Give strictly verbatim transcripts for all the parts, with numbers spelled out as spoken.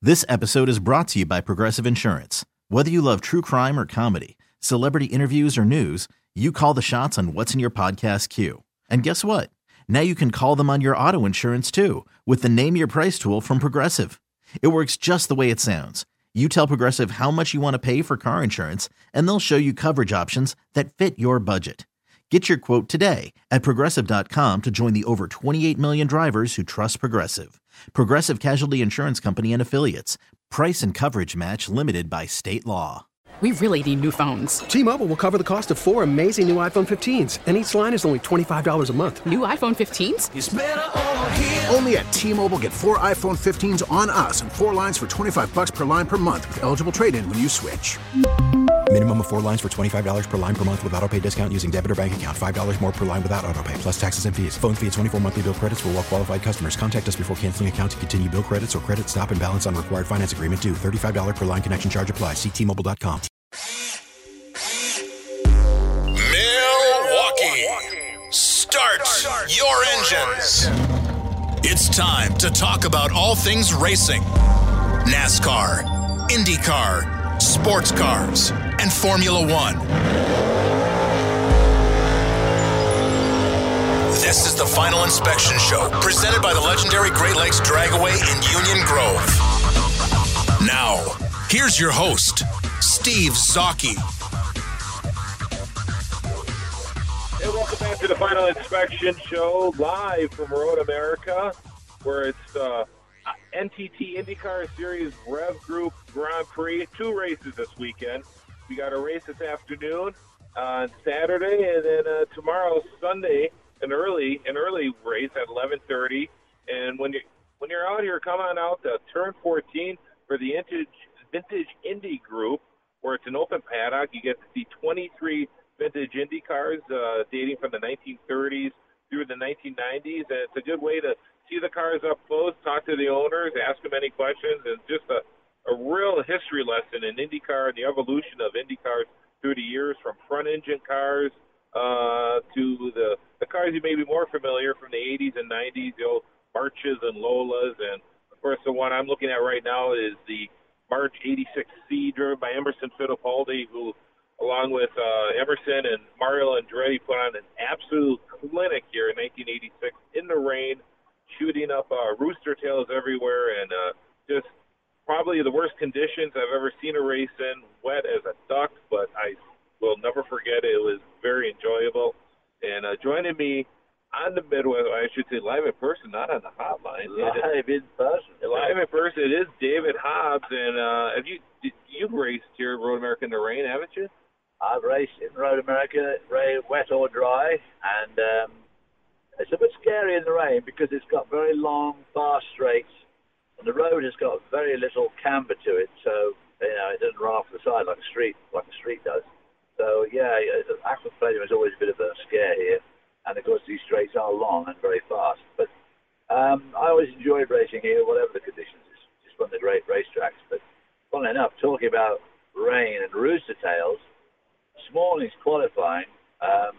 This episode is brought to you by Progressive Insurance. Whether you love true crime or comedy, celebrity interviews or news, you call the shots on what's in your podcast queue. And guess what? Now you can call them on your auto insurance too with the Name Your Price tool from Progressive. It works just the way it sounds. You tell Progressive how much you want to pay for car insurance, and they'll show you coverage options that fit your budget. Get your quote today at Progressive dot com to join the over twenty-eight million drivers who trust Progressive. Progressive Casualty Insurance Company and Affiliates. Price and coverage match limited by state law. We really need new phones. T-Mobile will cover the cost of four amazing new iPhone fifteens, and each line is only twenty-five dollars a month. New iPhone fifteens? It's better over here. Only at T-Mobile, get four iPhone fifteens on us and four lines for twenty-five bucks per line per month with eligible trade-in when you switch. Minimum of four lines for twenty-five dollars per line per month with autopay discount using debit or bank account. five dollars more per line without autopay, plus taxes and fees. Phone fee at twenty-four monthly bill credits for well-qualified customers. Contact us before canceling account to continue bill credits or credit stop and balance on required finance agreement due. thirty-five dollars per line connection charge applies. See T Mobile dot com. Milwaukee, start your engines. It's time to talk about all things racing. NASCAR, IndyCar, sports cars, and Formula One. This is the Final Inspection Show, presented by the legendary Great Lakes Dragaway in Union Grove. Now, here's your host, Steve Zocchi. Hey, welcome back to the Final Inspection Show, live from Road America, where it's uh, N T T IndyCar Series Rev Group Grand Prix. Two races this weekend. We got a race this afternoon on Saturday, and then uh, tomorrow, Sunday, an early an early race at eleven thirty. And when you when you're out here, come on out to Turn fourteen for the Vintage Vintage Indy Group, where it's an open paddock. You get to see twenty-three vintage Indy cars uh, dating from the nineteen thirties through the nineteen nineties, and it's a good way to see the cars up close, talk to the owners, ask them any questions, and just a, a real history lesson in IndyCar and the evolution of Indy cars through the years, from front-engine cars uh, to the, the cars you may be more familiar from the eighties and nineties, the old Marches and Lolas, and, of course, the one I'm looking at right now is the March eighty-six C, driven by Emerson Fittipaldi, who along with uh, Emerson and Mario Andretti, put on an absolute clinic here in nineteen eighty-six in the rain, shooting up uh, rooster tails everywhere, and uh, just probably the worst conditions I've ever seen a race in, wet as a duck, but I will never forget it. It was very enjoyable. And uh, joining me on the Midwest, I should say live in person, not on the hotline. Live in person. Live in person, it is David Hobbs, and uh, have you, you've raced here at Road America in the rain, haven't you? I've raced in Road America, wet or dry, and um, it's a bit scary in the rain because it's got very long, fast straights, and the road has got very little camber to it, so you know it doesn't run off the side like a street, like a street does. So yeah, Axel Stadium is always a bit of a scare here, and of course these straights are long and very fast. But um, I always enjoyed racing here, whatever the conditions. It's just one of the great racetracks. But funnily enough, talking about rain and rooster tails. This morning's qualifying um,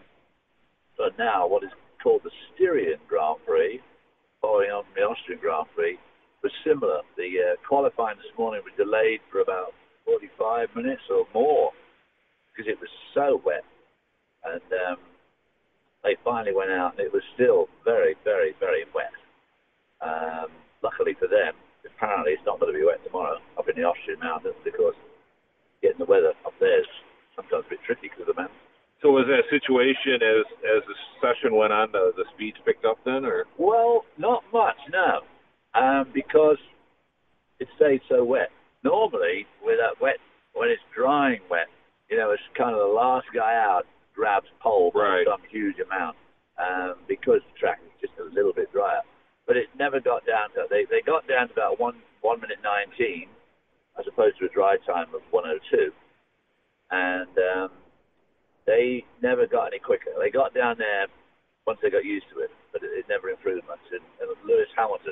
for now what is called the Styrian Grand Prix, following on from the Austrian Grand Prix, was similar. The uh, qualifying this morning was delayed for about forty-five minutes or more because it was so wet. And um, they finally went out, and it was still very, very, very wet. Um, luckily for them, apparently it's not going to be wet tomorrow up in the Austrian mountains because getting the weather up there is sometimes a bit tricky because of the mountains. So was that situation as as the session went on, the, the speeds picked up then, or? Well, not much, no, um, because it stayed so wet. Normally, with that wet, when it's drying wet, you know, it's kind of the last guy out grabs pole by right. some huge amount um, because the track is just a little bit drier. But it never got down to, they, they got down to about one, one minute nineteen as opposed to a dry time of one oh two. And um, they never got any quicker. They got down there once they got used to it, but it, it never improved much. And, and Lewis Hamilton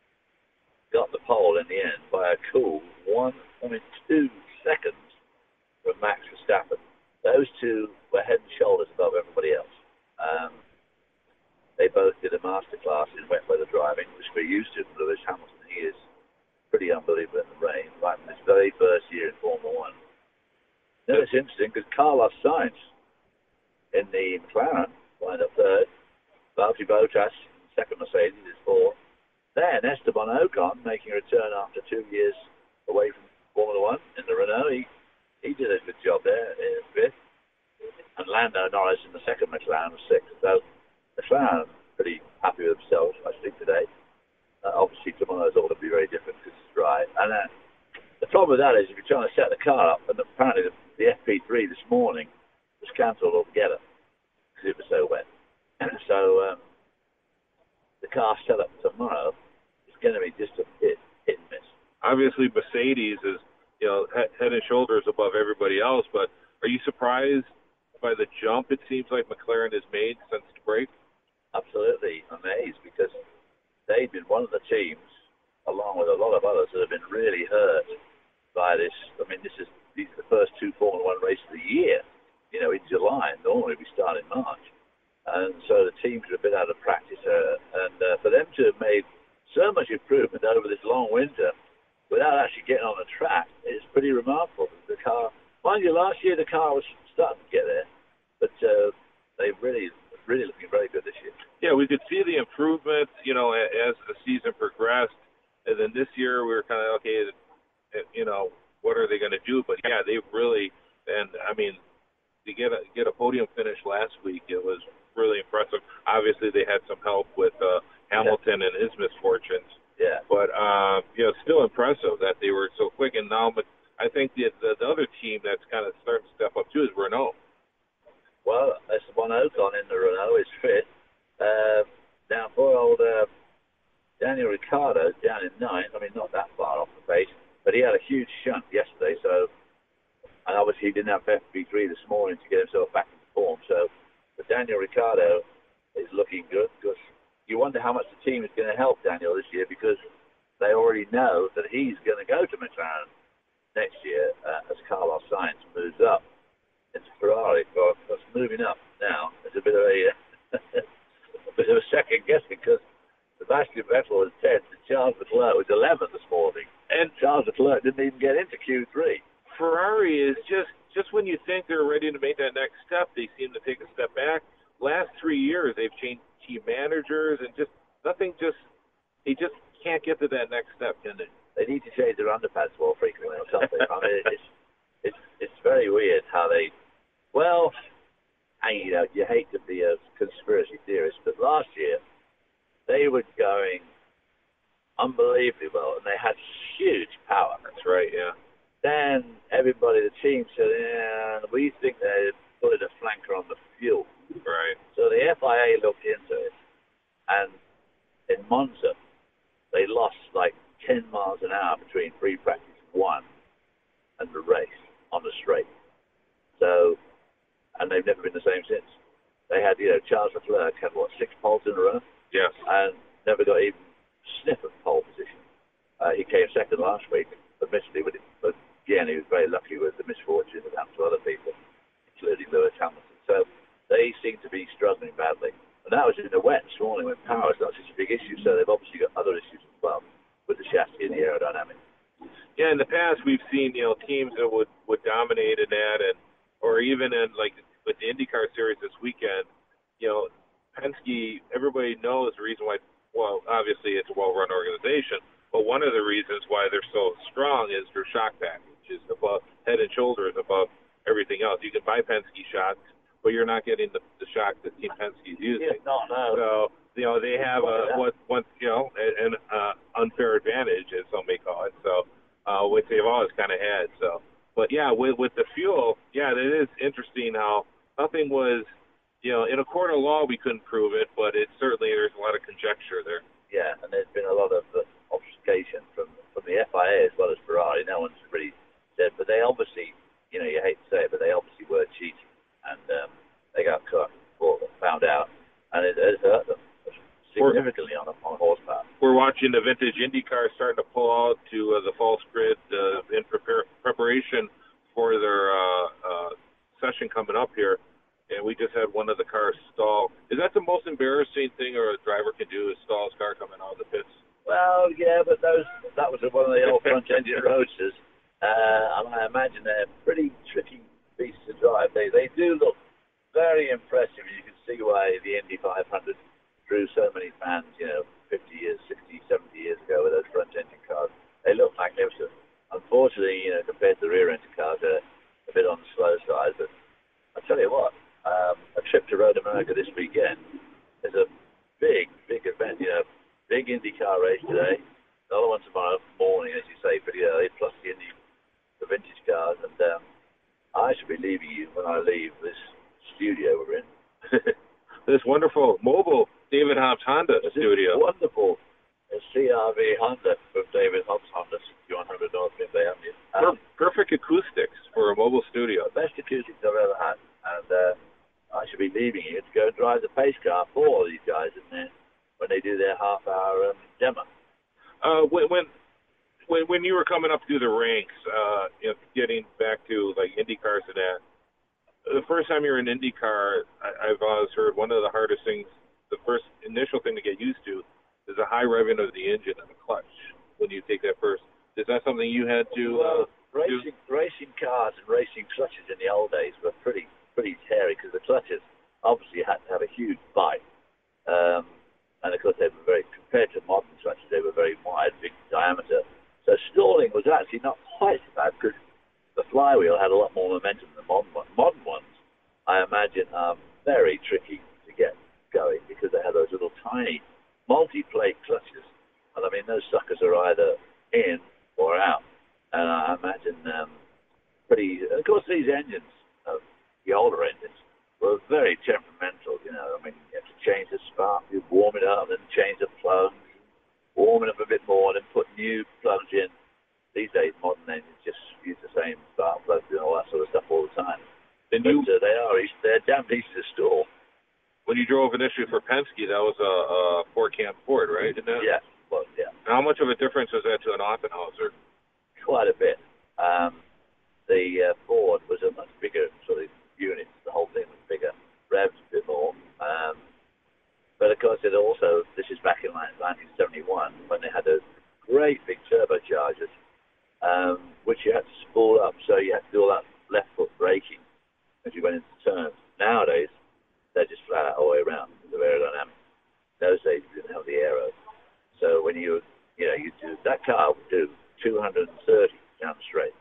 got the pole in the end by a cool one point two seconds from Max Verstappen. Those two were head and shoulders above everybody else. Um, they both did a masterclass in wet weather driving, which we're used to from Lewis Hamilton. He is pretty unbelievable in the rain. very first year in Formula One. Now it's interesting because Carlos Sainz in the McLaren lined up third, Valtteri Bottas second, Mercedes is fourth. Then Esteban Ocon making a return after two years away from Formula One in the Renault. He, he did a good job there in fifth. And Lando Norris in the second McLaren was sixth. So McLaren pretty happy with themselves, I think, today. Uh, obviously, tomorrow's all going to be very different because it's dry. And uh, the problem with that is if you're trying to set the car up, and apparently the, the F P three this morning was cancelled altogether because it was so wet. so um, the car set up tomorrow is going to be just a hit, hit and miss. Obviously, Mercedes is, you know, head and shoulders above everybody else, but are you surprised by the jump it seems like McLaren has made since the break? Absolutely amazed, because they've been one of the teams, along with a lot of others, that have been really hurt by this. I mean, this is these are the first two Formula One races of the year, you know, in July. Normally we start in March. And so the teams are a bit out of practice. Uh, and uh, for them to have made so much improvement over this long winter without actually getting on the track is pretty remarkable. The car, mind you, last year the car was starting to get there, but uh, they really, really looking very good this year. Yeah, we could see the improvements, you know, as the season progressed. And then this year we were kind of, okay, you know, what are they going to do? But yeah, they've really, and I mean, to get a, get a podium finish last week, it was really impressive. Obviously, they had some help with uh, Hamilton yeah. and his misfortunes. Yeah. But, uh, you know, still impressive that they were so quick. And now, but I think the, the, the other team that's kind of starting to step up, too, is Renault. Well, Esteban Ocon in the Renault is fit. Uh, now, poor old uh, Daniel Ricciardo down in ninth. I mean, not that far off the pace, but he had a huge shunt yesterday. So, and obviously he didn't have F P three this morning to get himself back into form. So, but Daniel Ricciardo is looking good, because you wonder how much the team is going to help Daniel this year, because they already know that he's going to go to McLaren next year uh, as Carlos Sainz moves up into Ferrari. Well, that's moving up now. It's a bit of a, a bit of a second guessing, because Sebastian Vettel was tenth and Charles Leclerc was eleventh this morning, and Charles Leclerc didn't even get into Q three. Ferrari is just, just when you think they're ready to make that next step, they seem to take a step back. Last three years, they've changed team managers, and just nothing just, they just can't get to that next step, can they? They need to change their underpads more frequently or something. I mean, it's, it's, it's very weird how they, well, and, you know, you hate to be a conspiracy theorist, but last year, they were going unbelievably well, and they had huge power. That's right, yeah. Then everybody, the team said, yeah, we think they're putting a flanker on the fuel. Right. So the F I A looked into it, and in Monza, they lost like ten miles an hour between free practice one and the race on the straight. So, and they've never been the same since. They had, you know, Charles Leclerc had, what, six poles in a row? Yes. And never got even sniff of pole position. Uh, he came second last week, admittedly, but, it, but again, he was very lucky with the misfortune that happened to other people, including Lewis Hamilton. So they seem to be struggling badly. And that was in the wet this morning when power is not such a big issue, so they've obviously got other issues as well with the chassis and the aerodynamics. Yeah, in the past we've seen, you know, teams that would, would dominate in that, and or even in, like, with the IndyCar series this weekend, you know, Penske, everybody knows the reason why, well, obviously it's a well-run organization, but one of the reasons why they're so strong is their shock package, is above, head and shoulders above everything else. You can buy Penske shocks, but you're not getting the, the shock that Team Penske is using. Yeah, no, no. So, you know, they have a, what, what, you know, an uh, unfair advantage, as some may call it, so, uh, which they've always kind of had. So, but yeah, with, with the fuel, yeah, it is interesting how nothing was, you know, in a court of law we couldn't prove it, but it certainly, there's a lot of conjecture there. Yeah, and there's been a lot of uh, obfuscation from, from the F I A as well as Ferrari. No one's really said, but they obviously, you know, you hate to say it, but they obviously were cheating, and um, they got caught, found out, and it has hurt them significantly on, on horsepower. We're watching the vintage IndyCar starting to pull out to uh, the false grid uh, in prepare, preparation for their uh, uh, session coming up here. And we just had one of the cars stall. Is that the most embarrassing thing or a driver can do, is stall his car coming out of the pits? Well, yeah, but those that was one of the old front-engine roadsters, Uh, and I imagine they're pretty tricky beasts to drive. They they do look very impressive. You can see why the Indy five hundred drew so many fans, you know, fifty years, sixty, seventy years ago with those front-engine cars. They look magnificent. Unfortunately, you know, compared to the rear-engine cars, they're a bit on the slow side. But I'll tell you what, um, a trip to Road America this weekend is a big, big event. You know, big IndyCar race today. Another one tomorrow morning, as you say, pretty early, plus the Indy, the vintage cars. And um, I should be leaving you when I leave this studio we're in. This wonderful mobile David Hobbs Honda This studio. Wonderful a C R V Honda from David Hobbs Honda, sixty-one hundred North Midway Avenue. Um, Per- perfect acoustics for a mobile studio. Best acoustics I've ever had. And uh, I should be leaving you to go and drive the pace car for all these guys in there when they do their half-hour um, demo. Uh, when, when when when you were coming up through the ranks, uh, you know, getting back to like Indy cars and that, the first time you're in IndyCar, I, I've always heard one of the hardest things, the first initial thing to get used to, is the high revving of the engine and the clutch when you take that first. Is that something you had to? Well, uh, racing do? racing cars and racing clutches in the old days were pretty pretty hairy because the clutches obviously had to have a huge bite, um, and of course they were very, compared to modern clutches, they were very wide, big diameter. So stalling was actually not quite so bad because the flywheel had a lot more momentum than modern ones. Modern ones, I imagine, are very tricky to get going because they have those little tiny multi-plate clutches. And I mean, those suckers are either in or out. And I imagine um, pretty... Of course, these engines, uh, the older engines, were very temperamental, you know. I mean, you have to change the spark, you warm it up, then change the plugs, warm it up a bit more, then put new plugs in. These days, modern engines just use the same spark plugs and all that sort of stuff all the time. Then but you, uh, they are easy, they're damn easy to store. when you drove initially for Penske, that was a, a four-cam Ford, right? Isn't that? Yeah, well, yeah. How much of a difference was that to an Offenhauser? Quite a bit. Um, the uh, Ford was a much bigger sort of unit. The whole thing was bigger, revs a bit more. Um, but of course, it also, this is back in nineteen seventy-one, when they had those great big turbochargers, um, which you had to spool up, so you had to do all that left foot braking as you went into turns. Nowadays, they're just flat out all the way around. They're aerodynamic. Those days, you didn't have the aero. So when you, you know, you do, that car would do two hundred thirty down the straight.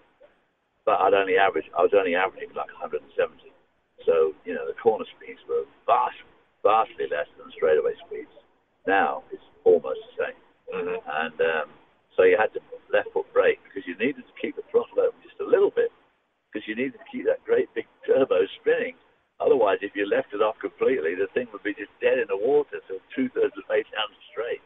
But I'd only average, I was only averaging like one hundred seventy. So, you know, the corner speeds were vast, vastly less than the straightaway speeds. Now, it's almost the same. Mm-hmm. And um, so you had to left foot brake because you needed to keep the throttle open just a little bit because you needed to keep that great big turbo spinning. Otherwise, if you left it off completely, the thing would be just dead in the water, so two-thirds of the way down the straight.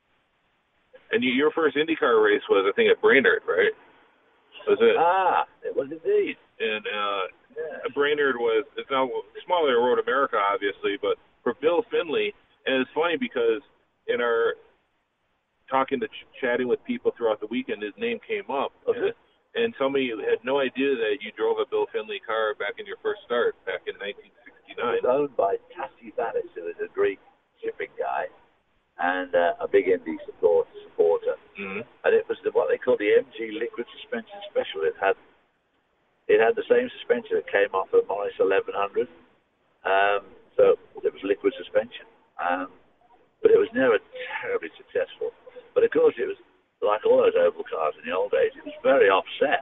And you, your first IndyCar race was, I think, at Brainerd, right? Was it? Ah, it was indeed. And uh, Yeah. Brainerd was, it's now smaller than Road America, obviously, but for Bill Finley, and it's funny because in our talking to ch- chatting with people throughout the weekend, his name came up. Okay. And, and somebody had no idea that you drove a Bill Finley car back in your first start, back in nineteen sixty-nine. It was owned by Tassi Vanis, who was a Greek shipping guy and uh, a big Indy support, supporter. Mm-hmm. And it was the, what they called the M G Liquid Suspension Special. It had it had the same suspension that came off a Morris eleven hundred. Um, so it was liquid suspension. Um, but it was never terribly successful. But of course it was, like all those oval cars in the old days, it was very offset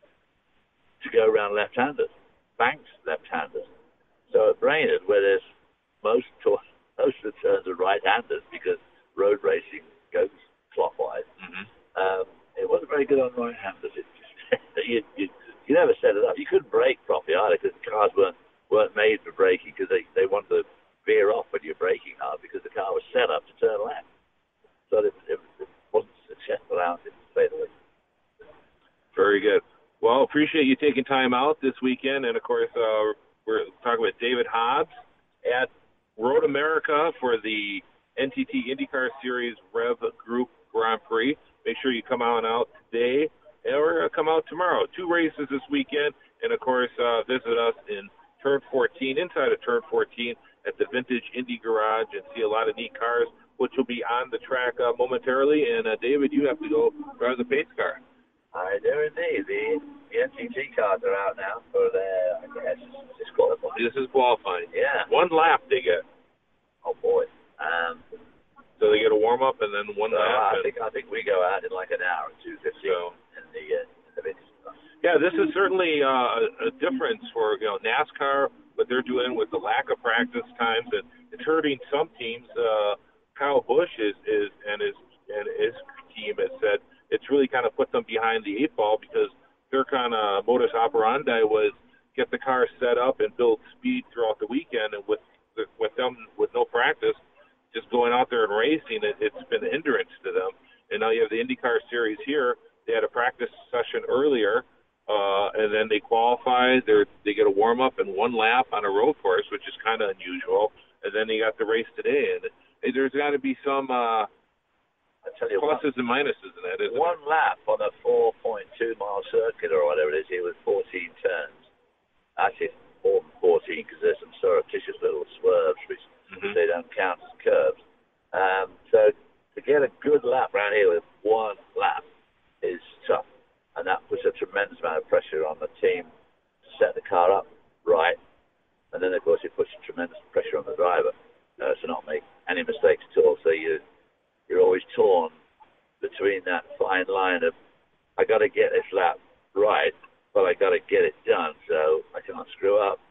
to go around left-handers, banked left-handers. So at Brainerd, where there's most, to- most of the turns are right-handers because road racing goes clockwise, Mm-hmm. um, it wasn't very good on right-handers. It just, you, you, you never set it up. You couldn't brake properly either because the cars weren't, weren't made for braking because they, they wanted to veer off when you're braking hard because the car was set up to turn left. So it, it, it wasn't successful out, to say the least. Very good. Well, appreciate you taking time out this weekend. And, of course, uh, we're talking with David Hobbs at Road America for the N T T IndyCar Series Rev Group Grand Prix. Make sure you come on out today or come out tomorrow. Two races this weekend. And, of course, uh, visit us in Turn fourteen, inside of Turn fourteen at the Vintage Indy Garage and see a lot of neat cars, which will be on the track uh, momentarily. And, uh, David, you have to go drive the pace car. I do indeed. The, the N T T cards are out now for their, I guess, it's qualifying. This is qualifying. Yeah. One lap they get. Oh, boy. Um, so they get a warm-up and then one so lap. I think I think we go out in like an hour or two fifteen so, in the uh, in the vintage stuff. Yeah, this is certainly uh, a, a difference for you know NASCAR, what they're doing with the lack of practice times, and it's hurting some teams. Uh, Kyle Busch is, is and his and his team has said it's really kind of put them behind the eight ball because their kind of modus operandi was get the car set up and build speed throughout the weekend, and with with them with no practice, just going out there and racing, it, it's been a hindrance to them. And now you have the IndyCar Series here. They had a practice session earlier, uh, and then they qualify. They they get a warm up and one lap on a road course, which is kind of unusual. And then they got the race today, and there's got to be some. Uh, I tell you pluses what, and minuses in that, isn't one it? lap on a four point two mile circuit or whatever it is here with fourteen turns. Actually, more than fourteen because there's some surreptitious little swerves which mm-hmm. they don't count as curves. Um, so to get a good lap around here with one lap is tough, and that puts a tremendous amount of pressure on the team to set the car up right, and then of course it puts tremendous pressure on the driver uh, to not make any mistakes at all. So you. You're always torn between that fine line of, I got to get this lap right, but I got to get it done, so I can't screw up.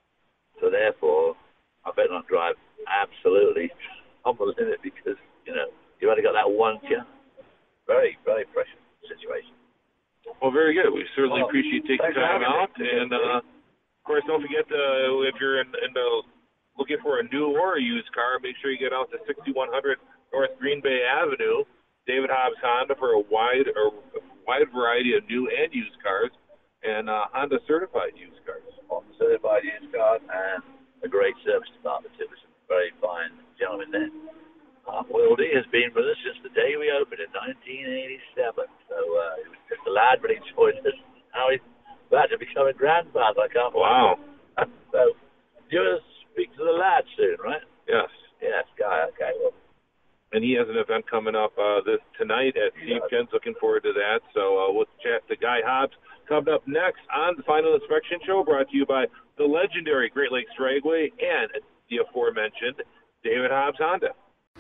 So therefore, I better not drive absolutely on the limit because, you know, you've only got that one chance. Very, very precious situation. Well, very good. We certainly well, appreciate you taking time out. And, uh, of course, don't forget, uh, if you're in, in the, looking for a new or a used car, make sure you get out to sixty-one hundred North Green Bay Avenue, David Hobbs Honda, for a wide or a wide variety of new and used cars, and uh, Honda certified used cars. Honda certified used cars and a great service department too. Some very fine gentlemen there. Mark Wilde has been with us since the day we opened in nineteen eighty-seven. So uh, he was just a lad, but he enjoyed us. Now he's about to become a grandfather. I can't believe Wow. it. So you'll speak to the lad soon, right? Yes. Yes, guy. Okay. Well. And he has an event coming up uh, this tonight at Seepkins. Looking forward to that. So uh, we'll chat to Guy Hobbs coming up next on the Final Inspection Show, brought to you by the legendary Great Lakes Dragway and the aforementioned David Hobbs Honda.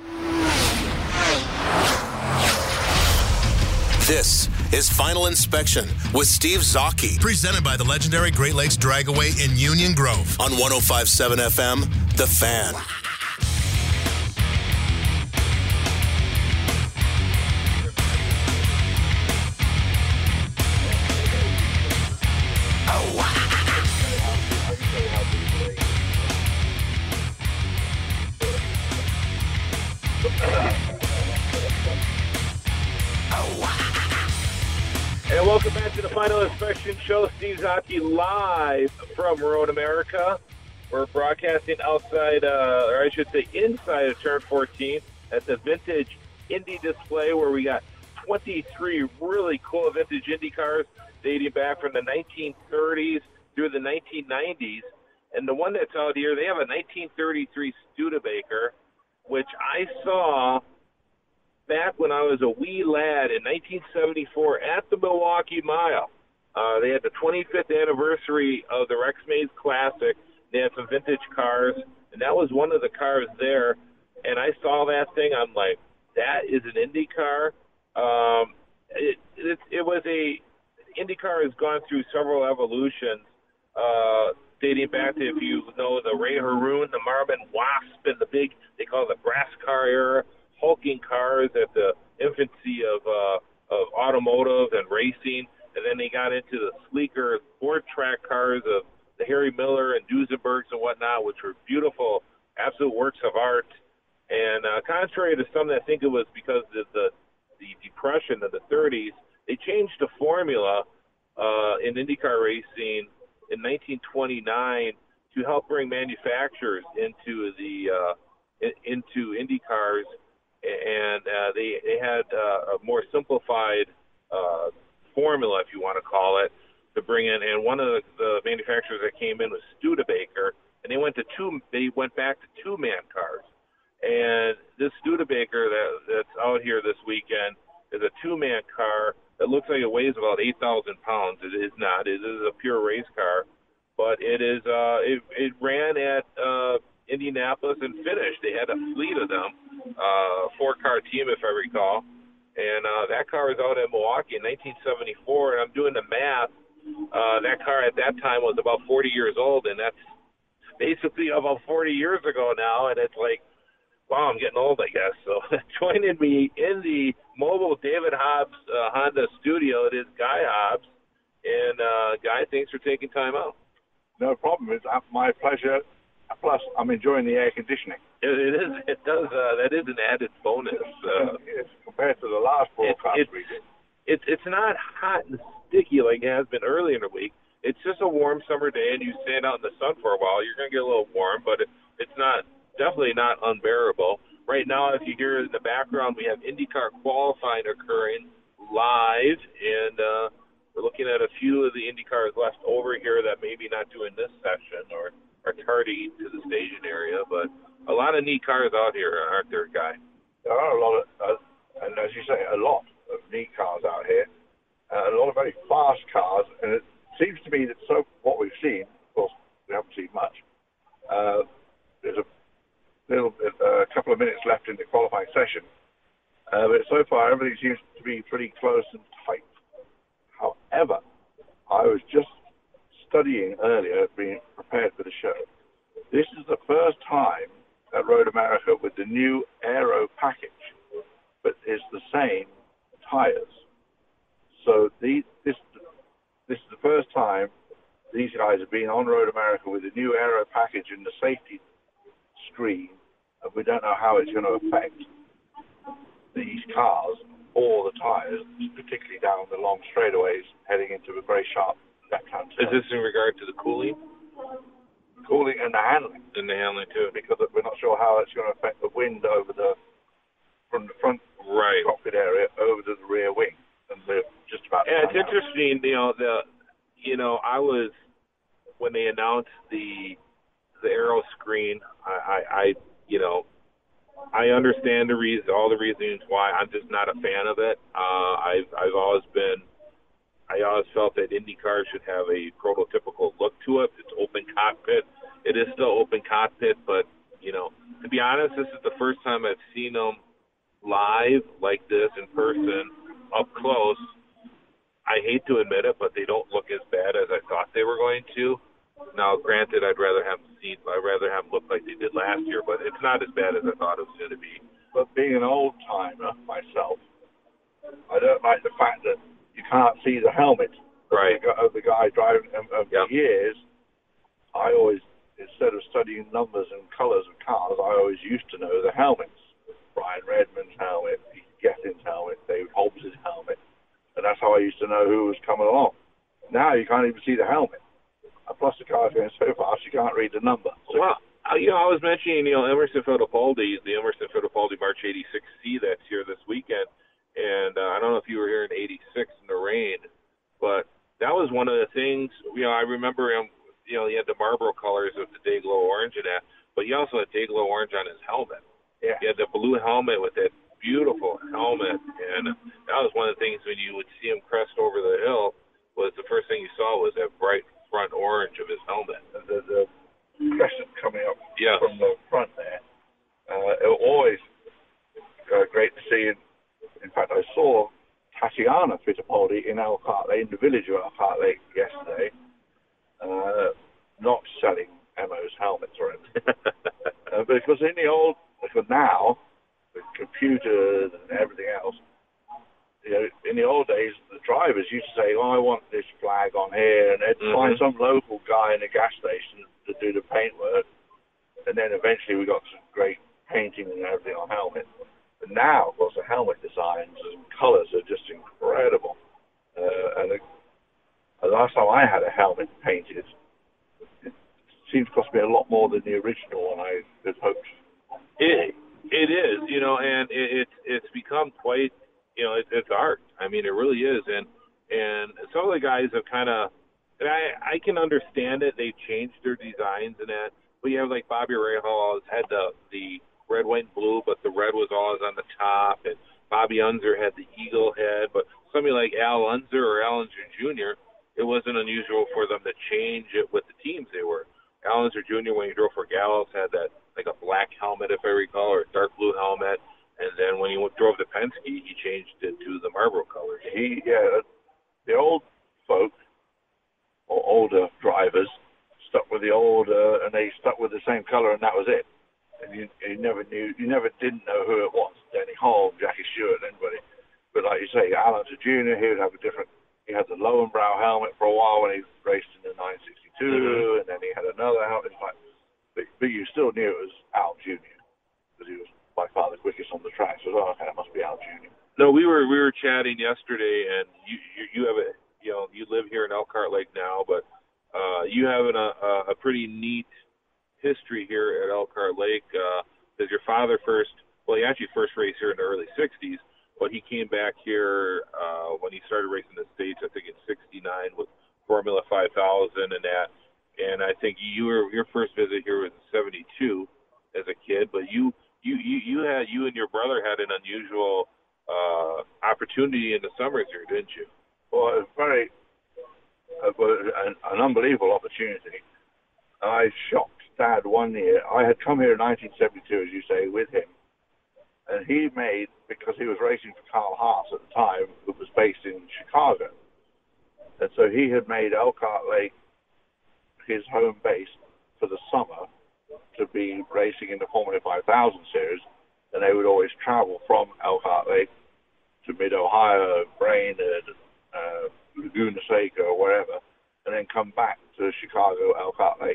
This is Final Inspection with Steve Zocchi, presented by the legendary Great Lakes Dragway in Union Grove on one oh five point seven F M, The Fan. And welcome back to the Final Inspection Show. Steve Zocchi live from Road America. We're broadcasting outside, uh, or I should say inside of Turn fourteen at the Vintage Indy display where we got twenty-three really cool vintage Indy cars dating back from the nineteen thirties through the nineteen nineties. And the one that's out here, they have a nineteen thirty-three Studebaker, which I saw back when I was a wee lad in nineteen seventy-four at the Milwaukee Mile. Uh, they had the twenty-fifth anniversary of the Rex Mays Classic. They had some vintage cars, and that was one of the cars there. And I saw that thing. I'm like, that is an Indy car. Um, it, it, it was a Indy car has gone through several evolutions, uh, dating back to, if you know, the Ray Haroon, the Marvin Wasp, and the big, they call it the brass car era. Hulking cars at the infancy of uh, of automotive and racing, and then they got into the sleeker board track cars of the Harry Miller and Duesenbergs and whatnot, which were beautiful, absolute works of art. And uh, contrary to some that think it was because of the the depression of the thirties, they changed the formula uh, in IndyCar racing in nineteen twenty-nine to help bring manufacturers into the uh, in, into Indy cars. And uh, they they had uh, a more simplified uh, formula, if you want to call it, to bring in. And one of the, the manufacturers that came in was Studebaker, and they went to two. They went back to two-man cars. And this Studebaker that that's out here this weekend is a two-man car It looks like it weighs about eight thousand pounds. It is not. It is a pure race car, but it is. Uh, it, it ran at uh, Indianapolis and finished. They had a fleet of them, uh, four-car team, if I recall. And uh, that car was out at Milwaukee in nineteen seventy-four, and I'm doing the math. Uh, that car at that time was about forty years old, and that's basically about forty years ago now, and it's like, wow, I'm getting old, I guess. So joining me in the mobile David Hobbs uh, Honda studio, it is Guy Hobbs. And, uh, Guy, thanks for taking time out. No problem. It's my pleasure. Plus, I'm enjoying the air conditioning. It, it is. It does. Uh, that is an added bonus. Uh, yes, compared to the last broadcast it, it, we did. It's it's not hot and sticky like it has been early in the week. It's just a warm summer day, and you stand out in the sun for a while. You're going to get a little warm, but it, it's not definitely not unbearable. Right now, if you hear in the background, we have IndyCar qualifying occurring live, and uh, we're looking at a few of the IndyCars left over here that maybe not doing this session or are tardy to the staging area, but a lot of neat cars out here, aren't there, Guy? There are a lot of, uh, and as you say, a lot of neat cars out here. Uh, a lot of very fast cars, and it seems to me that so what we've seen, of course, we haven't seen much. Uh, there's a little bit, uh, a couple of minutes left in the qualifying session, uh, but so far everything seems to be pretty close and tight. However, I was just studying earlier, being prepared for the show. This is the first time at Road America with the new aero package, but it's the same tires. So these, this this is the first time these guys have been on Road America with the new aero package and the safety screen, and we don't know how it's going to affect these cars or the tires, particularly down the long straightaways heading into a very sharp left-hand turn. Is this in regard to the cooling? Cooling and the handling. And the handling, too. Because we're not sure how it's going to affect the wind over the, from the front right. cockpit area over to the rear wing. And we're just about yeah, it's interesting, you know, the, you know, I was, when they announced the, the aero screen, I, I, I you know, I understand the reason, all the reasons why. I'm just not a fan of it. Uh, I've, I've always been, I always felt that IndyCar should have a prototypical look to it. It's open cockpit. It is still open cockpit, but, you know, to be honest, this is the first time I've seen them live like this in person, up close. I hate to admit it, but they don't look as bad as I thought they were going to. Now, granted, I'd rather have them seen, I'd rather have them look like they did last year, but it's not as bad as I thought it was going to be. But being an old timer myself, I don't like the fact that you can't see the helmet right. of the guy driving. And over yep. the years, I always, instead of studying numbers and colors of cars, I always used to know the helmets. Brian Redman's helmet, Peter Gethin's helmet, David Hobbs' helmet, and that's how I used to know who was coming along. Now you can't even see the helmet. And plus the car's going so fast you can't read the number. So well, you know, I was mentioning, you know, Emerson Fittipaldi, the Emerson Fittipaldi March eighty-six C that's here this weekend. And uh, I don't know if you were here in eighty-six in the rain, but that was one of the things, you know, I remember him, you know, he had the Marlboro colors of the Dayglow Orange and that, but he also had Dayglow Orange on his helmet. Yeah. He had the blue helmet with that beautiful helmet, and that was one of the things when you would see him crest over the hill, was the first thing you saw was that bright front orange of his helmet. The, the crescent coming up yes. from the front there. Uh, it was always uh, great to see. In, in fact, I saw Tatiana Fittipaldi in Elkhart Lake, in the village of Elkhart Lake yesterday, uh, not selling Emo's helmets or anything. uh, because in the old, because now, with computers and everything else, you know, in the old days, the drivers used to say, oh, I want this flag on here, and they'd mm-hmm. find some local guy in a gas station to do the paint work, and then eventually we got some great painting and everything on helmets. But now, of course, the helmet designs and colors are just incredible. Uh, and the, the last time I had a helmet painted, it seemed to cost me a lot more than the original one I had hoped. It, it is, you know, and it, it's it's become quite, you know, it, it's art. I mean, it really is. And and some of the guys have kind of, and I, I can understand it. They've changed their designs and that. But you have like Bobby Rahal had the, the red, white, and blue, but the red was always on the top. And Bobby Unser had the eagle head. But somebody like Al Unser or Al Unser Junior, it wasn't unusual for them to change it with the teams they were. Al Unser Junior, when he drove for Gallows, had that like a black helmet, if I recall, or a dark blue helmet. And then when he drove to Penske, he changed it to the Marlboro colors. He, yeah, the old folk, or older drivers, stuck with the old, uh, and they stuck with the same color, and that was it. And you, you never knew, you never didn't know who it was. Denny Holm, Jackie Stewart, anybody. But like you say, Al Unser Junior, he would have a different. He had the Lowenbrow helmet for a while when he raced in the nine sixty-two, mm-hmm. and then he had another helmet. Like, but, but you still knew it was Al Junior because he was by far the quickest on the track. So oh, okay, that must be Al Junior No, we were we were chatting yesterday, and you you, you have a you know you live here in Elkhart Lake now, but uh, you have an, a a pretty neat history here at Elkhart Lake. Because uh, your father first, well, he actually first raced here in the early sixties, but he came back here uh, when he started racing the States, I think in sixty-nine with Formula five thousand and that. And I think you were your first visit here was in seventy-two as a kid, but you. You, you you had you and your brother had an unusual uh, opportunity in the summers here, didn't you? Well, it was very uh, an, an unbelievable opportunity. I shocked Dad one year. I had come here in nineteen seventy-two, as you say, with him, and he made, because he was racing for Carl Haas at the time, who was based in Chicago, and so he had made Elkhart Lake his home base for the summer, to be racing in the Formula five thousand series, and they would always travel from Elkhart Lake to Mid-Ohio, Brainerd, uh, Laguna Seca, or wherever, and then come back to Chicago, Elkhart Lake.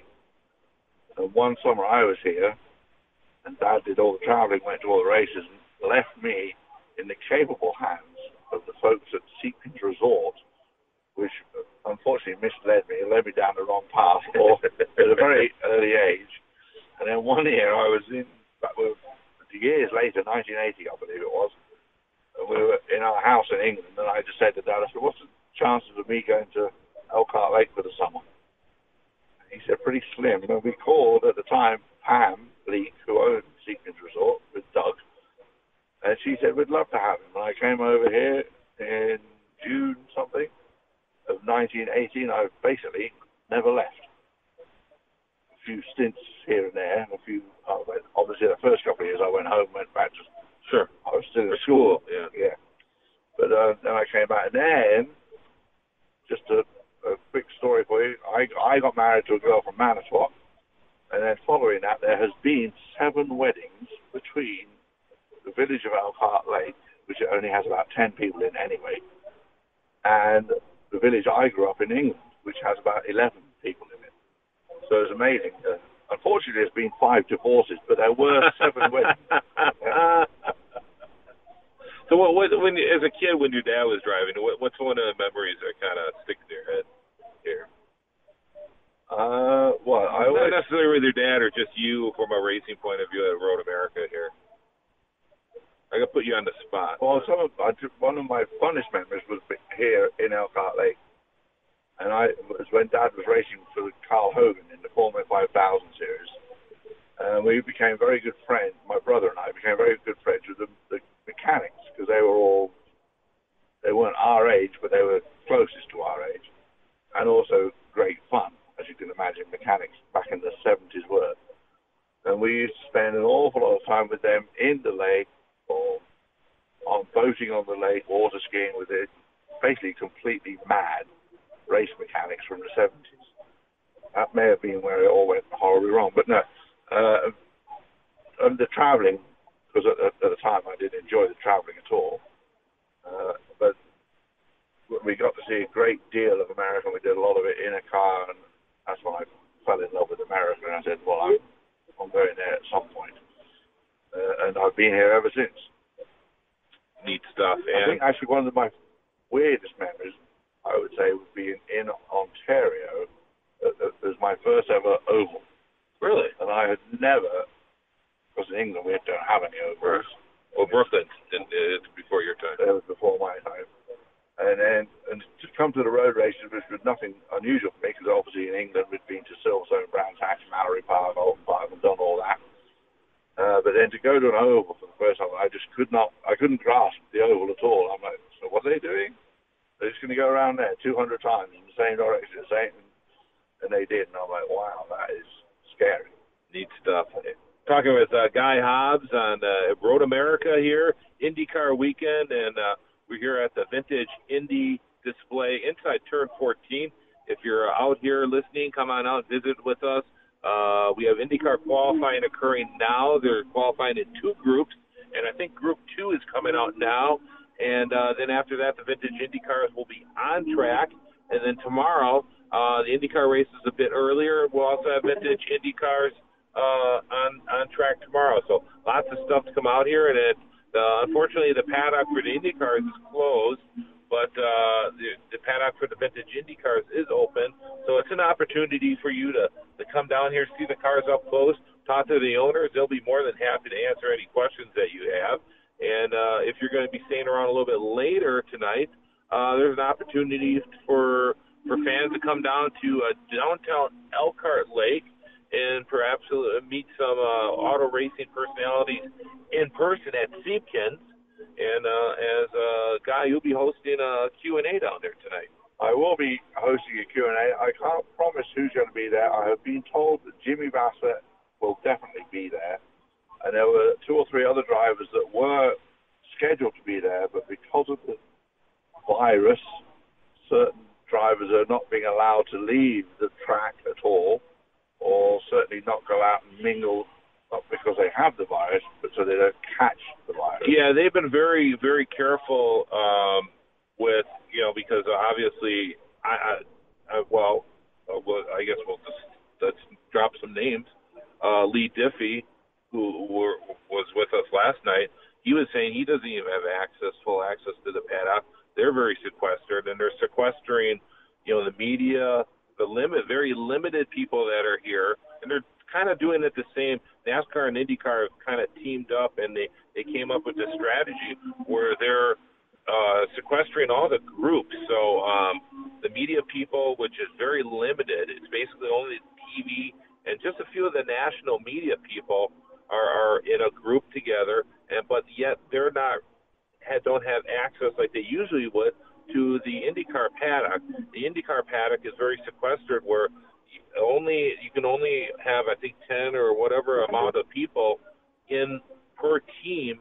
And one summer I was here, and Dad did all the traveling, went to all the races, and left me in the capable hands of the folks at Seekins Resort, which unfortunately misled me, led me down the wrong path or at a very early age. And then one year I was in, years later, nineteen eighty, I believe it was, and we were in our house in England, and I just said to Dad, I said, what's the chances of me going to Elkhart Lake for the summer? And he said, pretty slim. And we called at the time Pam Leake, who owned Seekins Resort, with Doug, and she said, we'd love to have him. And I came over here in June something of nineteen eighty, and I basically never left. A few stints here and there, and a few, uh, obviously the first couple of years I went home, went back to, sure, I was still for at school. school. Yeah. Yeah. But uh, then I came back, and then, just a, a quick story for you, I, I got married to a girl from Manitowoc, and then following that, there has been seven weddings between the village of Elkhart Lake, which only has about ten people in anyway, and the village I grew up in, England, which has about eleven people in it. So it's amazing. Uh, unfortunately, there's been five divorces, but there were seven weddings. Yeah. So what, what, when, as a kid, when your dad was driving, what, what's one of the memories that kind of stick in your head here? Uh, well, I Not always... necessarily with your dad or just you from a racing point of view at Road America here. I can put you on the spot. Well, some of, I, one of my funnest memories was here in Elkhart Lake. And I it was when Dad was racing for Carl Hogan in the Formula five thousand series. And we became very good friends, my brother and I became very good friends with the, the mechanics, because they were all, they weren't our age, but they were closest to our age. And also great fun, as you can imagine, mechanics back in the seventies were. And we used to spend an awful lot of time with them in the lake, or on boating on the lake, water skiing with it, basically completely mad race mechanics from the seventies. That may have been where it all went horribly wrong, but no. Uh, and the traveling, because at, at the time I didn't enjoy the traveling at all, uh, but we got to see a great deal of America, and we did a lot of it in a car, and that's when I fell in love with America, and I said, well, I'm, I'm going there at some point. Uh, and I've been here ever since. Neat stuff. I And think actually one of my weirdest memories, I would say, would be in, in Ontario. It was my first ever oval. Really? And I had never, because in England we don't have any ovals. Well, Brooklyn, it's before your time. It was before my time. And then and to come to the road races, which was nothing unusual for me, because obviously in England we'd been to Silverstone, Brands Hatch, Mallory Park, Oldham Park, and done all that. Uh, but then to go to an oval for the first time, I just could not, I couldn't grasp the oval at all. I'm like, so what are they doing? they're just going to go around there two hundred times in the same direction, the same, and they did. And I'm like, wow, that is scary. Neat stuff. Talking with uh, Guy Hobbs on uh, Road America here, IndyCar weekend, and uh, we're here at the Vintage Indy display inside Turn fourteen. If you're out here listening, come on out, visit with us. Uh, we have IndyCar qualifying occurring now. They're qualifying in two groups, and I think Group two is coming out now. And uh, then after that, the Vintage IndyCars will be on track. And then tomorrow, uh, the IndyCar race is a bit earlier. We'll also have Vintage IndyCars uh, on on track tomorrow. So lots of stuff to come out here. And it, uh, unfortunately, the paddock for the IndyCars is closed, but uh, the, the paddock for the Vintage IndyCars is open. So it's an opportunity for you to, to come down here, see the cars up close, talk to the owners. They'll be more than happy to answer any questions that you have. And uh, if you're going to be staying around a little bit later tonight, uh, there's an opportunity for for fans to come down to uh, downtown Elkhart Lake and perhaps uh, meet some uh, auto racing personalities in person at Siebken's. And uh, as a uh, Guy, you'll be hosting a Q and A down there tonight. I will be hosting a Q and A. I can't promise who's going to be there. I have been told that Jimmy Bassett will definitely be there. And there were two or three other drivers that were scheduled to be there, but because of the virus, certain drivers are not being allowed to leave the track at all, or certainly not go out and mingle, not because they have the virus, but so they don't catch the virus. Yeah, they've been very, very careful um, with, you know, because obviously, I, I, I well, uh, well, I guess we'll just let's drop some names. Uh, Lee Diffie, who were, was with us last night, he was saying he doesn't even have access, full access to the paddock. They're very sequestered, and they're sequestering, you know, the media, the limit, very limited people that are here, and they're kind of doing it the same. NASCAR and IndyCar have kind of teamed up, and they, they came up with this strategy where they're uh, sequestering all the groups. So um, the media people, which is very limited, it's basically only T V, and just a few of the national media people are, are in a group together, and but yet they're not don't have access like they usually would to the IndyCar paddock. The IndyCar paddock is very sequestered, where only you can only have, I think, ten or whatever amount of people in per team,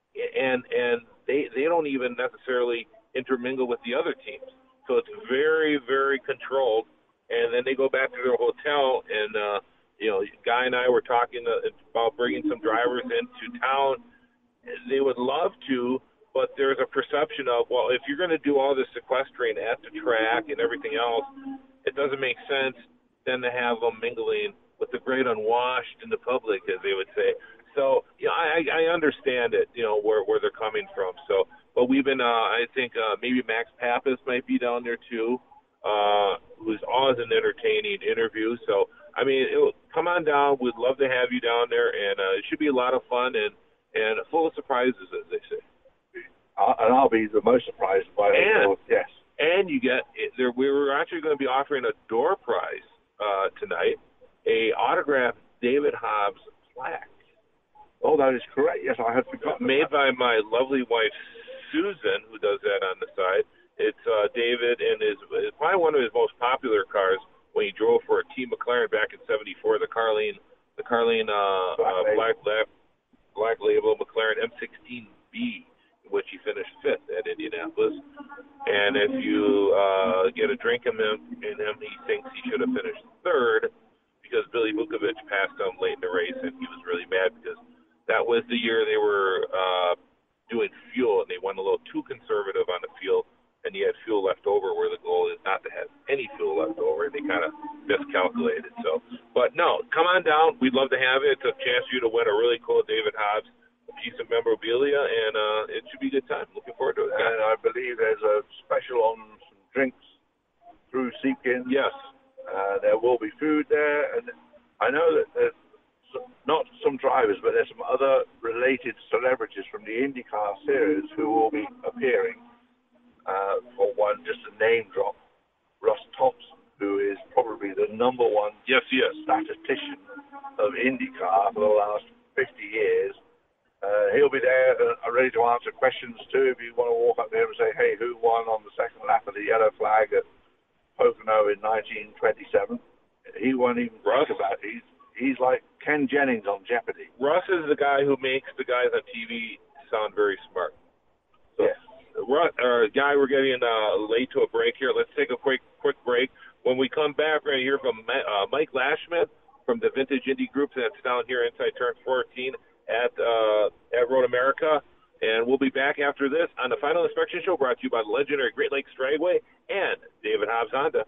and and they they don't even necessarily intermingle with the other teams. So it's very, very controlled. And then they go back to their hotel, and uh, you know, Guy and I were talking about bringing some drivers into town. They would love to, but there's a perception of, well, if you're going to do all this sequestering at the track and everything else, it doesn't make sense then to have them mingling with the great unwashed in the public, as they would say. So, you know, I, I understand it, you know, where, where they're coming from. So, but we've been, uh, I think uh, maybe Max Pappas might be down there too, uh, who's always an entertaining interview. So, I mean, it, come on down. We'd love to have you down there, and uh, it should be a lot of fun and, and full of surprises, as they say. Uh, and I'll be the most surprised by it. And, yes. And you get there. We were actually going to be offering a door prize uh, tonight, a autographed David Hobbs plaque. Oh, that is correct. Yes, I had forgotten. Made that. by my lovely wife Susan, who does that on the side. It's uh, David and his it's probably one of his most popular cars when he drove for a Team McLaren back in seventy-four. The Carlene, the Carlene uh, Black, uh, Black Lab, Black Label McLaren M sixteen B. Which he finished fifth at Indianapolis. And if you uh, get a drink in him, in him, he thinks he should have finished third because Billy Vukovich passed him late in the race, and he was really mad because that was the year they were uh, doing fuel, and they went a little too conservative on the fuel, and he had fuel left over where the goal is not to have any fuel left over, and they kind of miscalculated. So, but no, come on down. We'd love to have it. It's a chance for you to win a really cool David Hobbs piece of memorabilia, and uh, it should be a good time. Looking forward to it. And I believe there's a special on some drinks through Siebken. Yes. Uh, there will be food there, and I know that there's some, not some drivers, but there's some other related celebrities from the IndyCar series who will be appearing. Uh, for one, just a name drop, Russ Thompson, who is probably the number one yes, yes. statistician of IndyCar for the last fifty years. Uh, he'll be there uh, ready to answer questions too. If you want to walk up there and say, hey, who won on the second lap of the yellow flag at Pocono in nineteen twenty-seven? He won't even Russ, think about it. He's, he's like Ken Jennings on Jeopardy. Russ is the guy who makes the guys on T V sound very smart. So, yes. Russ, uh, Guy, we're getting uh, late to a break here. Let's take a quick quick break. When we come back, we're going to hear from uh, Mike Lashman from the Vintage Indy Group that's down here inside turn fourteen at uh, at Road America. And we'll be back after this on the Final Inspection Show, brought to you by the legendary Great Lakes Dragway and David Hobbs Honda.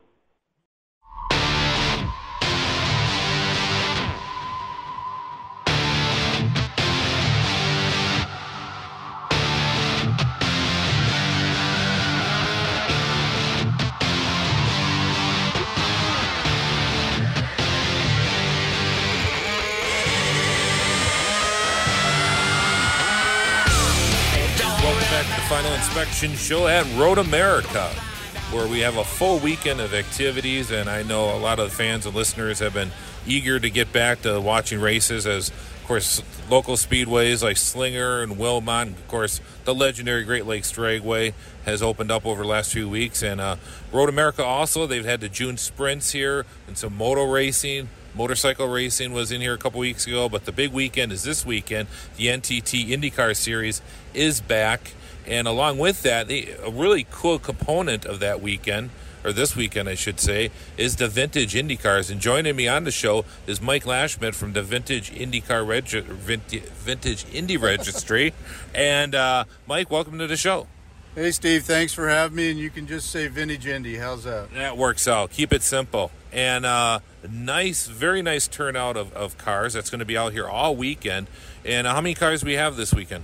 Final Inspection Show at Road America, where we have a full weekend of activities, and I know a lot of fans and listeners have been eager to get back to watching races, as of course local speedways like Slinger and Wilmot, of course the legendary Great Lakes Dragway has opened up over the last few weeks, and uh, Road America also, they've had the June sprints here and some moto racing. Motorcycle racing was in here a couple weeks ago, but the big weekend is this weekend. The N T T IndyCar Series is back. And along with that, the, a really cool component of that weekend, or this weekend, I should say, is the Vintage IndyCars. And joining me on the show is Mike Lashman from the Vintage IndyCar Regi- Vintage Indy Registry. And uh, Mike, welcome to the show. Hey, Steve, thanks for having me. And you can just say Vintage Indy. How's that? That works out. Keep it simple. And uh, nice, very nice turnout of, of cars. That's going to be out here all weekend. And uh, how many cars do we have this weekend?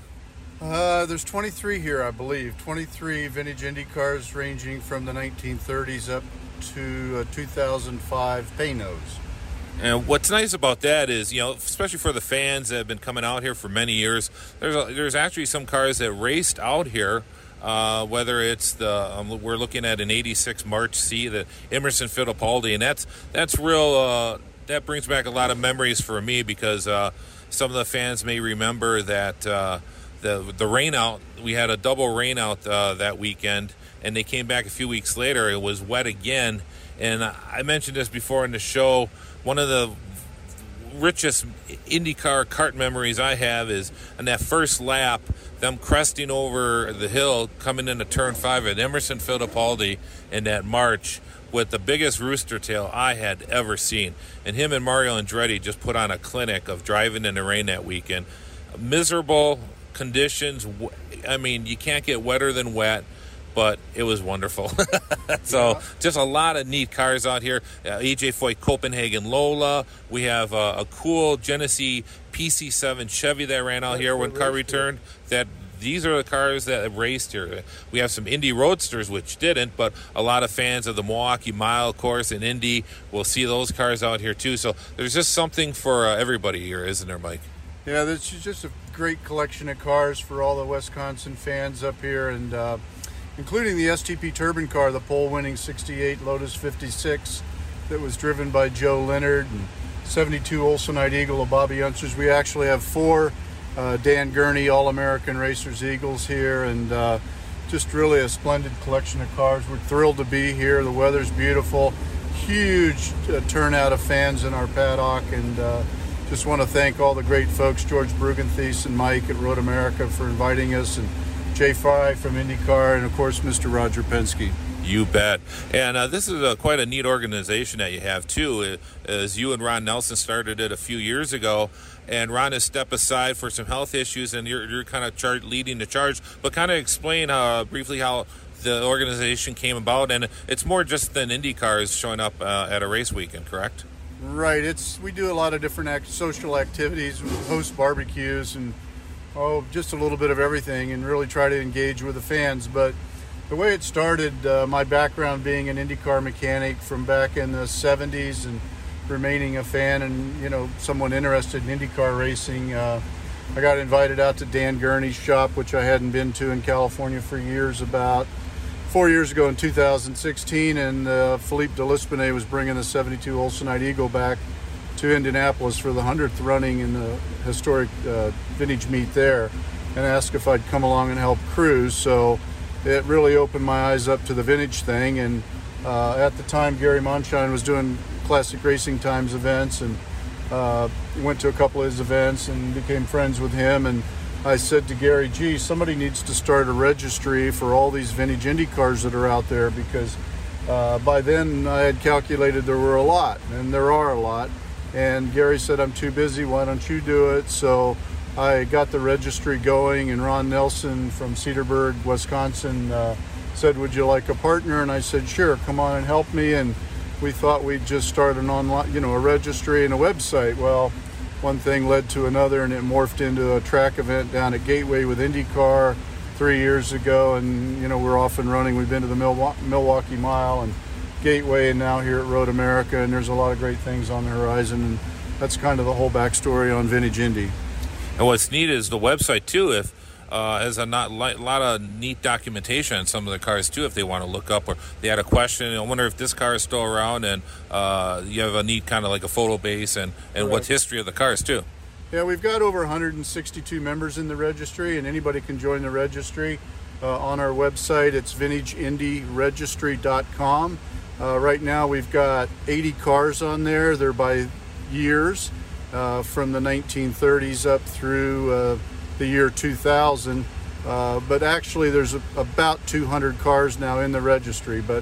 Uh, there's twenty-three here, I believe. twenty-three vintage Indy cars ranging from the nineteen thirties up to uh, two thousand five Paynos. And what's nice about that is, you know, especially for the fans that have been coming out here for many years, there's a, there's actually some cars that raced out here. Uh, whether it's the um, we're looking at an eighty-six March C, the Emerson Fittipaldi, and that's that's real. Uh, that brings back a lot of memories for me, because uh, some of the fans may remember that. Uh, The the rain out, we had a double rain out uh, that weekend, and they came back a few weeks later. It was wet again, and I mentioned this before in the show. One of the richest IndyCar kart memories I have is on that first lap, them cresting over the hill, coming into turn five at Emerson Fittipaldi in that March with the biggest rooster tail I had ever seen. And him and Mario Andretti just put on a clinic of driving in the rain that weekend. Miserable conditions. I mean, you can't get wetter than wet, but it was wonderful. So yeah. Just a lot of neat cars out here. uh, A J Foyt Copenhagen Lola. We have uh, a cool Genesee P C seven Chevy that ran out That's here when car returned. That these are the cars that raced here. We have some Indy Roadsters, which didn't, but a lot of fans of the Milwaukee Mile course in Indy will see those cars out here too. So there's just something for uh, everybody here, isn't there, Mike? Yeah, this is just a great collection of cars for all the Wisconsin fans up here, and uh, including the S T P Turbine car, the pole-winning sixty-eight Lotus fifty-six that was driven by Joe Leonard, and seventy-two Olsenite Eagle of Bobby Unsters. We actually have four uh, Dan Gurney All-American Racers Eagles here, and uh, just really a splendid collection of cars. We're thrilled to be here. The weather's beautiful. Huge uh, turnout of fans in our paddock, and uh, just want to thank all the great folks, George Brugenthies and Mike at Road America, for inviting us, and Jay Fry from IndyCar, and of course Mister Roger Penske. You bet. And uh, this is a, quite a neat organization that you have too, as you and Ron Nelson started it a few years ago, and Ron has stepped aside for some health issues, and you're, you're kind of char- leading the charge. But kind of explain uh, briefly how the organization came about, and it's more just than IndyCars showing up uh, at a race weekend, correct? Right. It's we do a lot of different act- social activities, we host barbecues, and oh, just a little bit of everything, and really try to engage with the fans. But the way it started, uh, my background being an IndyCar mechanic from back in the seventies, and remaining a fan and, you know, someone interested in IndyCar racing, uh, I got invited out to Dan Gurney's shop, which I hadn't been to in California for years, about four years ago in two thousand sixteen, and uh, Philippe de Lispinay was bringing the seventy-two Olsenite Eagle back to to Indianapolis for the hundredth running in the historic uh, vintage meet there, and asked if I'd come along and help cruise. So it really opened my eyes up to the vintage thing. And uh, at the time, Gary Monshine was doing Classic Racing Times events, and uh, went to a couple of his events and became friends with him. And I said to Gary, gee, somebody needs to start a registry for all these vintage Indy cars that are out there, because uh, by then I had calculated there were a lot, and there are a lot. And Gary said, I'm too busy, why don't you do it? So I got the registry going, and Ron Nelson from Cedarburg, Wisconsin, uh, said, would you like a partner? And I said, sure, come on and help me. And we thought we'd just start an online, you know, a registry and a website. Well, one thing led to another, and it morphed into a track event down at Gateway with IndyCar three years ago. And, you know, we're off and running. We've been to the Milwaukee Mile and Gateway, and now here at Road America, and there's a lot of great things on the horizon. And that's kind of the whole backstory on Vintage Indy. And what's neat is the website, too, if uh, has a not, li- lot of neat documentation on some of the cars, too, if they want to look up, or they had a question, I wonder if this car is still around, and uh, you have a neat kind of like a photo base and, and what history of the cars, too. Yeah, we've got over one hundred sixty-two members in the registry, and anybody can join the registry. Uh, on our website, it's vintage indy registry dot com. Uh, right now, we've got eighty cars on there. They're by years, uh, from the nineteen thirties up through uh, the year two thousand. Uh, but actually, there's a, about two hundred cars now in the registry. But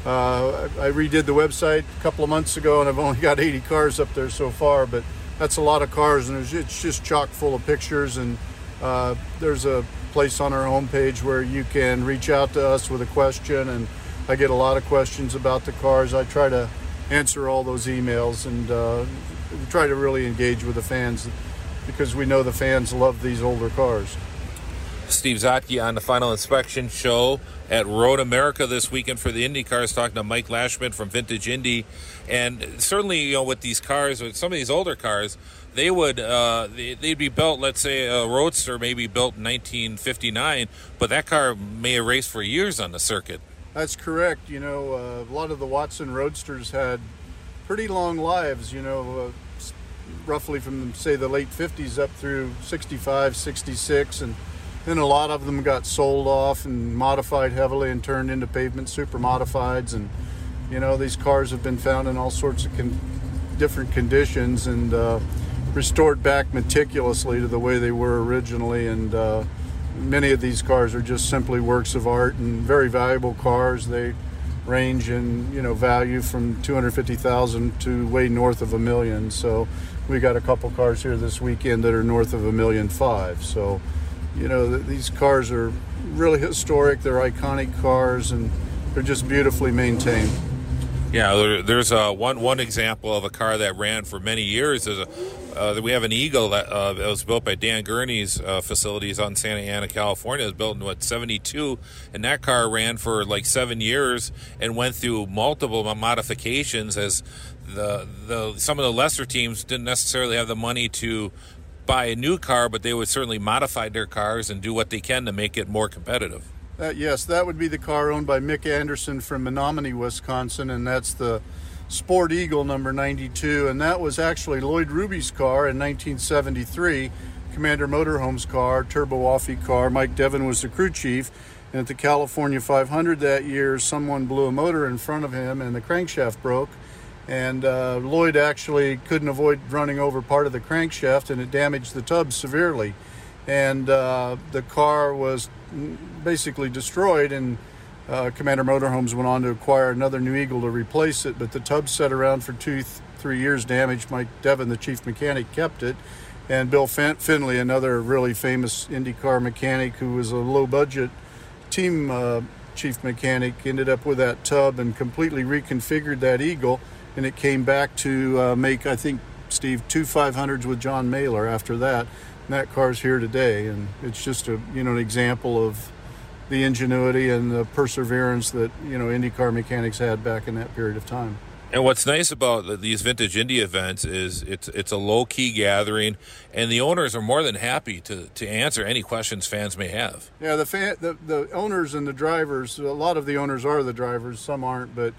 uh, I, I redid the website a couple of months ago, and I've only got eighty cars up there so far. But that's a lot of cars, and it's just chock full of pictures. And uh, there's a place on our homepage where you can reach out to us with a question, and I get a lot of questions about the cars. I try to answer all those emails, and uh, try to really engage with the fans, because we know the fans love these older cars. Steve Zotke on the Final Inspection Show at Road America this weekend for the Indy cars, talking to Mike Lashman from Vintage Indy. And certainly, you know, with these cars, with some of these older cars, they would uh, they'd be built, let's say a Roadster maybe built in nineteen fifty-nine, but that car may have raced for years on the circuit. That's correct. You know, uh, a lot of the Watson Roadsters had pretty long lives, you know, uh, roughly from, say, the late fifties up through sixty-five, sixty-six, and then a lot of them got sold off and modified heavily and turned into pavement super modifieds. And, you know, these cars have been found in all sorts of con- different conditions, and uh, restored back meticulously to the way they were originally. And uh, many of these cars are just simply works of art and very valuable cars. They range in, you know, value from two hundred fifty thousand dollars to way north of a million. So we got a couple cars here this weekend that are north of a million five. So, you know, th- these cars are really historic. They're iconic cars, and they're just beautifully maintained. Yeah, there, there's uh, one one example of a car that ran for many years. There's a, uh, we have an Eagle that, uh, that was built by Dan Gurney's uh, facilities on Santa Ana, California. It was built in, what, seventy-two, and that car ran for like seven years and went through multiple modifications, as the the some of the lesser teams didn't necessarily have the money to buy a new car, but they would certainly modify their cars and do what they can to make it more competitive. Uh, yes, that would be the car owned by Mick Anderson from Menominee, Wisconsin, and that's the Sport Eagle number ninety-two, and that was actually Lloyd Ruby's car in nineteen seventy-three, Commander Motorhome's car, Turbo Offie car. Mike Devin was the crew chief, and at the California five hundred that year, someone blew a motor in front of him and the crankshaft broke, and uh, Lloyd actually couldn't avoid running over part of the crankshaft, and it damaged the tub severely. And uh, the car was basically destroyed, and uh, Commander Motorhomes went on to acquire another new Eagle to replace it, but the tub sat around for two, th- three years damaged. Mike Devin, the chief mechanic, kept it, and Bill Fin- Finley, another really famous IndyCar mechanic who was a low-budget team uh, chief mechanic, ended up with that tub and completely reconfigured that Eagle, and it came back to uh, make, I think, Steve, two five hundreds with John Mailer after that. And that car's here today, and it's just a, you know, an example of the ingenuity and the perseverance that, you know, IndyCar mechanics had back in that period of time. And what's nice about these Vintage Indy events is it's it's a low-key gathering, and the owners are more than happy to, to answer any questions fans may have. Yeah, the, fan, the the owners and the drivers, a lot of the owners are the drivers, some aren't, but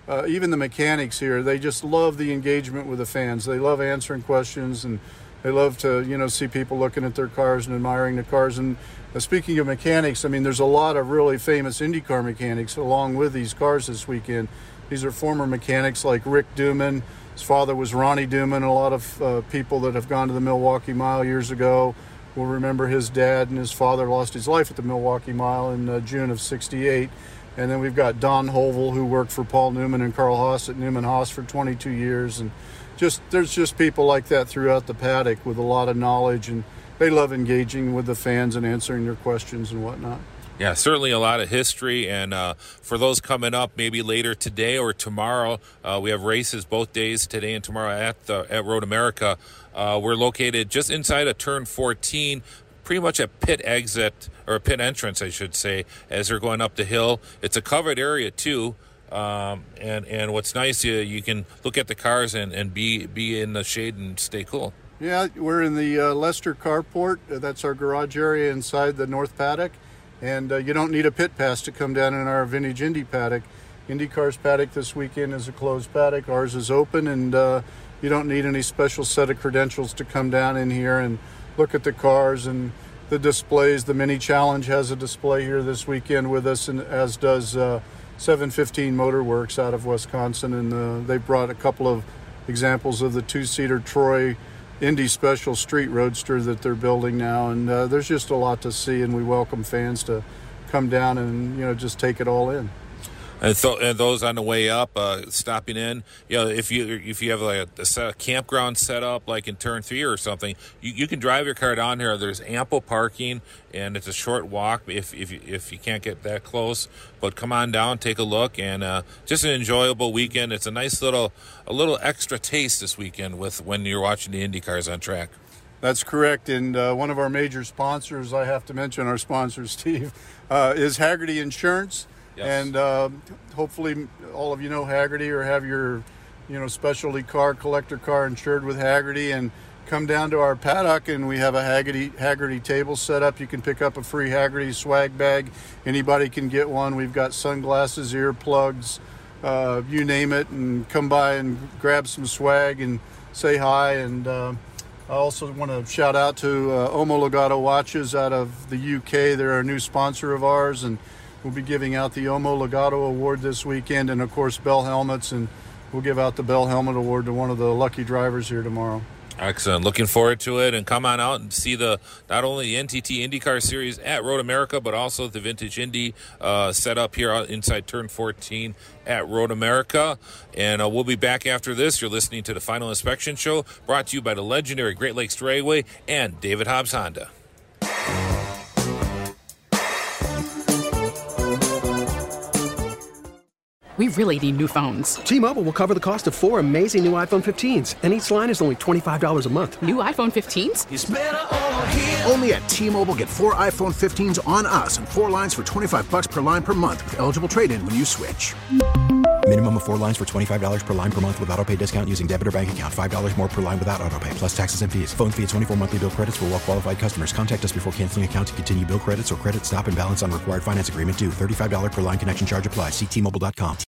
uh, even the mechanics here, they just love the engagement with the fans. They love answering questions, and they love to, you know, see people looking at their cars and admiring the cars. And uh, speaking of mechanics, I mean, there's a lot of really famous IndyCar mechanics along with these cars this weekend. These are former mechanics like Rick Duman. His father was Ronnie Duman. A lot of uh, people that have gone to the Milwaukee Mile years ago will remember his dad, and his father lost his life at the Milwaukee Mile in uh, June of sixty-eight. And then we've got Don Hovel, who worked for Paul Newman and Carl Haas at Newman Haas for twenty-two years. And just there's just people like that throughout the paddock with a lot of knowledge, and they love engaging with the fans and answering their questions and whatnot. Yeah, certainly a lot of history, and uh, for those coming up maybe later today or tomorrow, uh, we have races both days, today and tomorrow, at the at Road America. Uh, we're located just inside of turn fourteen, pretty much at pit exit, or pit entrance, I should say, as they're going up the hill. It's a covered area, too. Um, and, and what's nice, you, you can look at the cars and, and be, be in the shade and stay cool. Yeah, we're in the uh, Lester Carport. That's our garage area inside the North Paddock. And uh, you don't need a pit pass to come down in our Vintage Indy paddock. IndyCar's paddock this weekend is a closed paddock. Ours is open, and uh, you don't need any special set of credentials to come down in here and look at the cars and the displays. The Mini Challenge has a display here this weekend with us, and as does uh, seven fifteen Motor Works out of Wisconsin. And uh, they brought a couple of examples of the two-seater Troy Indy Special Street Roadster that they're building now, and uh, there's just a lot to see, and we welcome fans to come down and, you know, just take it all in. And, th- and those on the way up, uh, stopping in, you know, if you if you have like a, a, set, a campground set up like in turn three or something, you, you can drive your car down here. There's ample parking, and it's a short walk if if you, if you can't get that close. But come on down, take a look, and uh, just an enjoyable weekend. It's a nice little a little extra taste this weekend with when you're watching the Indy cars on track. That's correct, and uh, one of our major sponsors, I have to mention our sponsor, Steve, uh, is Hagerty Insurance. Yes. And uh, hopefully all of you know Hagerty or have your, you know, specialty car, collector car insured with Hagerty, and come down to our paddock, and we have a Hagerty, Hagerty table set up. You can pick up a free Hagerty swag bag. Anybody can get one. We've got sunglasses, earplugs, uh, you name it, and come by and grab some swag and say hi. And uh, I also want to shout out to uh, Omo Legato Watches out of the U K. They're a new sponsor of ours, and we'll be giving out the Omo Legato Award this weekend, and of course Bell Helmets, and we'll give out the Bell Helmet Award to one of the lucky drivers here tomorrow. Excellent. Looking forward to it, and come on out and see the not only the N T T IndyCar Series at Road America, but also the Vintage Indy uh, set up here inside Turn fourteen at Road America. And uh, we'll be back after this. You're listening to the Final Inspection Show, brought to you by the legendary Great Lakes Dragway and David Hobbs Honda. We really need new phones. T-Mobile will cover the cost of four amazing new iPhone fifteens, and each line is only twenty-five dollars a month. New iPhone fifteens? It's better over here. Only at T-Mobile, get four iPhone fifteens on us and four lines for twenty-five bucks per line per month with eligible trade-in when you switch. Minimum of four lines for twenty-five dollars per line per month with auto-pay discount using debit or bank account. five dollars more per line without auto-pay, plus taxes and fees. Phone fee at twenty-four monthly bill credits for well-qualified customers. Contact us before canceling account to continue bill credits or credit stop and balance on required finance agreement due. thirty-five dollars per line connection charge applies. See T Mobile dot com.